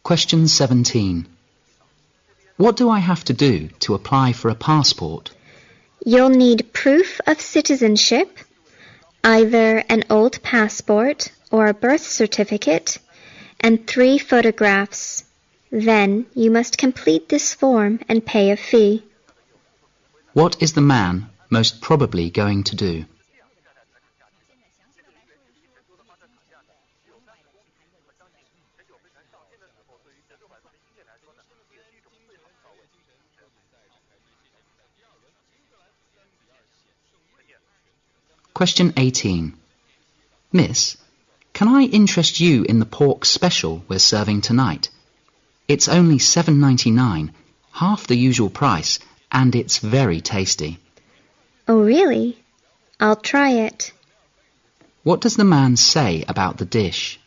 Question 17. What do I have to do to apply for a passport? You'll need proof of citizenship, either an old passport or a birth certificate, and 3 photographs. Then you must complete this form and pay a fee. What is the man most probably going to do? Question 18. Miss, can I interest you in the pork special we're serving tonight? It's only $7.99, half the usual price, and it's very tasty. Oh, really? I'll try it. What does the man say about the dish?